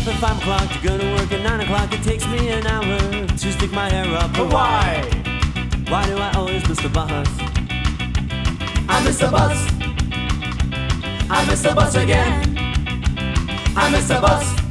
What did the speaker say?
up at 5 o'clock to go to work at 9 o'clock. It takes me an hour to stick my hair up. But why? Why do I always miss the bus? I miss the bus. I miss the bus again. I miss the bus.